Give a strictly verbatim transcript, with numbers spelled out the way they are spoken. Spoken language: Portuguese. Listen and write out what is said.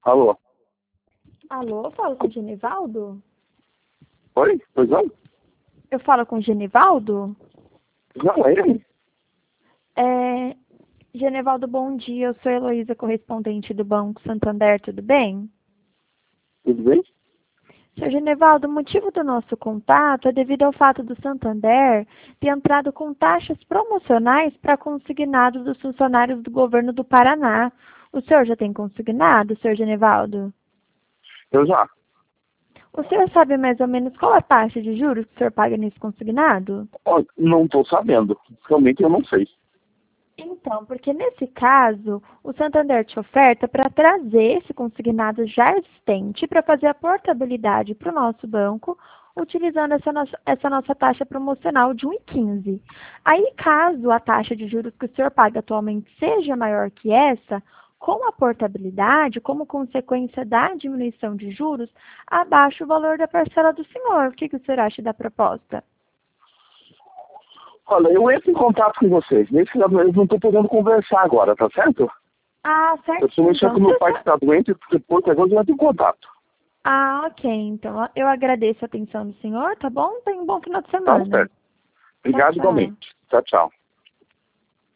Alô? Alô, eu falo com o Genivaldo? Oi? Pois não? Eu falo com o Genivaldo? Não, é ele. É... Genivaldo, bom dia. Eu sou Heloísa, correspondente do Banco Santander, tudo bem? Tudo bem? Senhor Genivaldo, o motivo do nosso contato é devido ao fato do Santander ter entrado com taxas promocionais para consignado dos funcionários do governo do Paraná. O senhor já tem consignado, senhor Genivaldo? Eu já. O senhor sabe mais ou menos qual a taxa de juros que o senhor paga nesse consignado? Ó, não estou sabendo. Realmente eu não sei. Então, porque nesse caso, o Santander te oferta para trazer esse consignado já existente para fazer a portabilidade para o nosso banco, utilizando essa nossa, essa nossa taxa promocional de um vírgula quinze. Aí, caso a taxa de juros que o senhor paga atualmente seja maior que essa, com a portabilidade, como consequência da diminuição de juros, abaixa o valor da parcela do senhor. O que, que o senhor acha da proposta? Olha, eu entro em contato com vocês. Nesse eu não estou podendo conversar agora, tá certo? Ah, Eu estou certinho. mexendo Então, com meu você pai que está doente, depois agora eu entro em contato. Ah, ok. Então, eu agradeço a atenção do senhor, tá bom? Tenha um bom final de Tá semana. certo. Tchau, Obrigado tchau. igualmente. Tchau, tchau.